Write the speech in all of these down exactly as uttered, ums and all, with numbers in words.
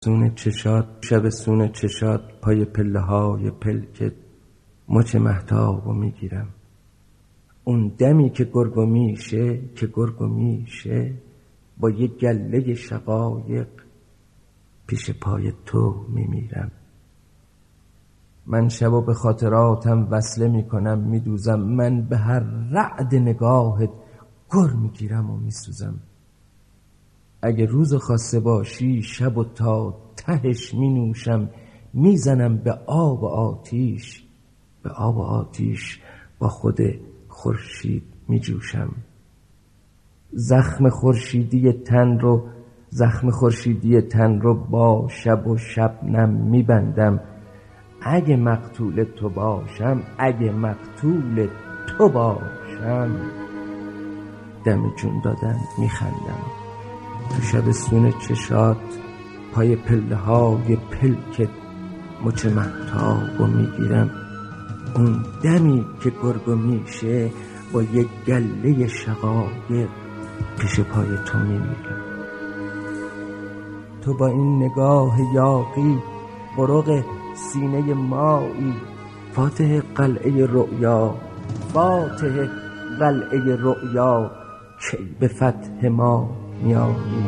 سونه چشات شب سونه چشات پای پله های پلکت مچ مهتابو میگیرم. اون دمی که گرگو میشه که گرگو میشه با یه گله شقایق پیش پای تو میمیرم. من شبو به خاطراتم وصله میکنم میدوزم، من به هر رعد نگاهت گر میگیرم و میسوزم. اگه روز خاصه باشی شبو تا تهش مینوشم، میزنم به آب و آتیش، به آب و آتیش با خود خورشید میجوشم. زخم خورشیدی تن رو زخم خورشیدی تن رو با شب و شبنم میبندم. اگه مقتول تو باشم اگه مقتول تو باشم دم جون دادن میخندم. تو شب سونه چشات پای پله های پلکت مچ مهتابو میگیرم. اون دمی که گرگو میشه با یک گله شقایق پیش پای تو میمیرم. تو با این نگاه یاغی برق سینه مایی، فاتح قلعه رؤیا فاتح قلعه رؤیا کی به فتح ما میایی.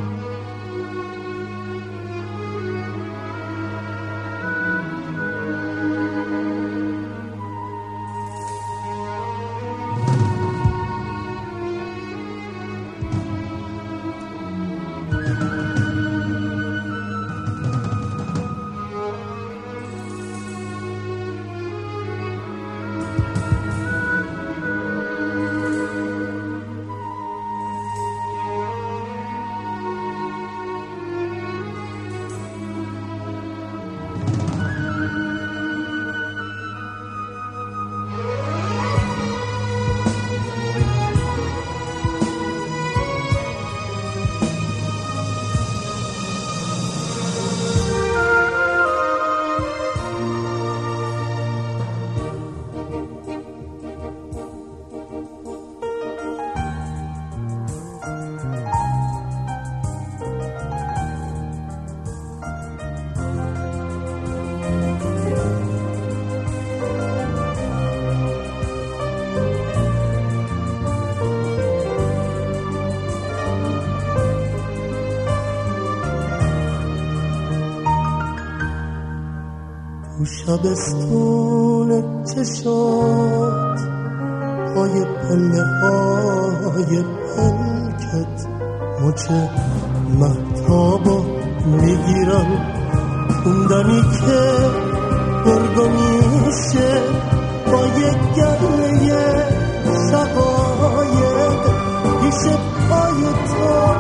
تو شبستون چشات پای پله های پلکت مچ مهتابو میگیرم. اون دمی که گرگو میشه با یک گله شقایق پیش پای تو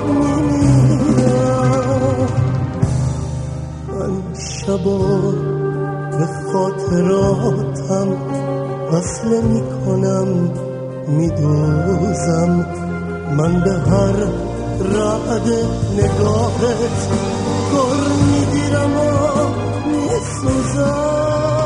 میمیرم. من شبا به خاطراتم وصله میکنم میدوزم. من به هر رعد نگاهت گر میگیرم و میسوزم.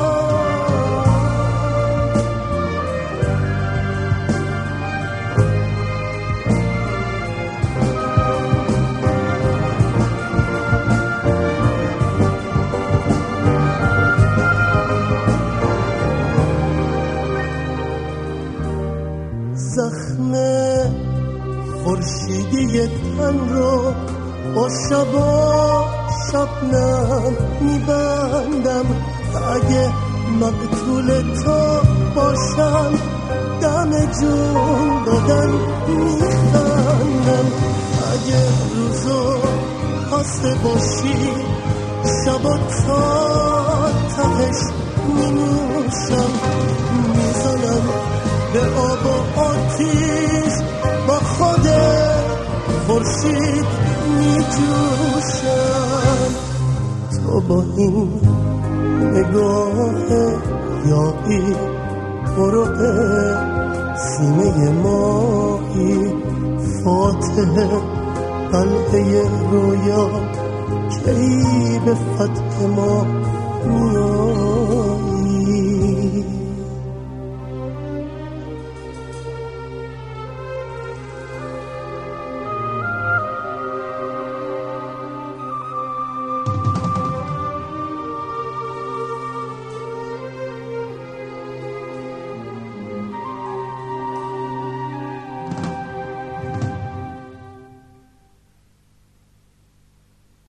زخم خورشیدی تن رو با شب و شبنم میبندم. اگه مقتول تو باشم دم جون دادن میخندم. اگه روزو خاصه باشی شب و تا تهش مینوشم، میزنم به آب و آتیش با خود خورشید میجوشم. تو با این نگاه یاقی برق سینه مایی، فاتح قلعه رویا کی به فتح ما میاد.